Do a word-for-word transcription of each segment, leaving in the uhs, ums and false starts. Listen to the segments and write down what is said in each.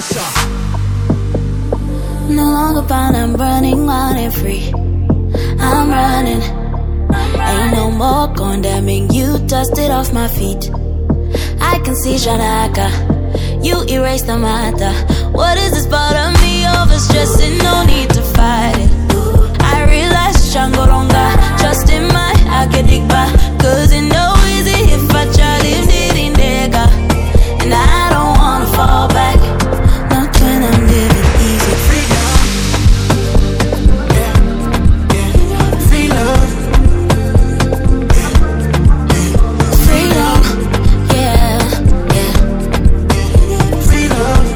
No longer bound, I'm running wild and free. I'm running. Ain't no more condemning. You dusted off my feet. I can see Janaka. You erased the matter. What is this part of me overstressing? No need to fight it. I realize Django longer. Trust in my Akedigba. Cause it no easy if I try live it in Dega. And I don't wanna fall back. Not when I'm living easy. Freedom. Yeah, yeah. Free love. Freedom. Yeah, yeah. Free love.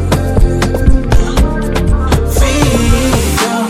Freedom.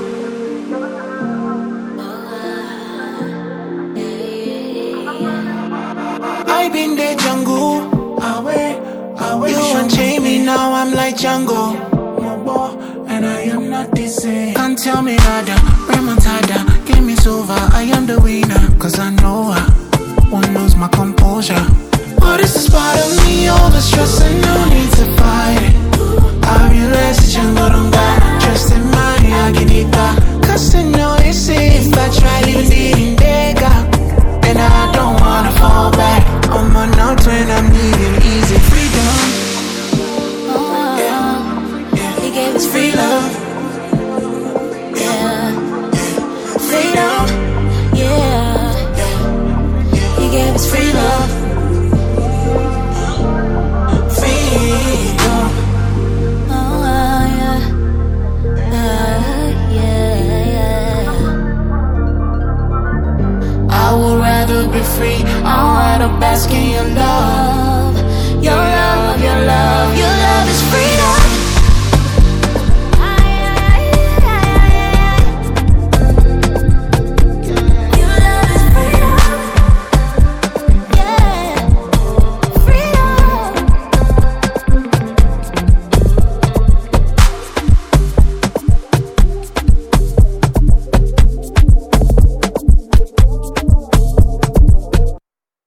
I've been the jungle. Away, away. You unchain me, now I'm like Django. And I am not the same. Can't tell me nada, remontada. Game is over, I am the winner. Cause I know I won't lose my composure. What is this part of me over stressing? No need to fight it. I realize that you're not on God. Trust in my Agenita. Cause I know it's safe. I try living it in Dega. And I don't wanna fall back. I'm on out when I'm needing easy freedom. He gave us Free love. yeah. Freedom, yeah. He gave us free love. Freedom. Oh, yeah. Uh, yeah. I would rather be free. I'd rather bask in your love. Love, your love, your love, your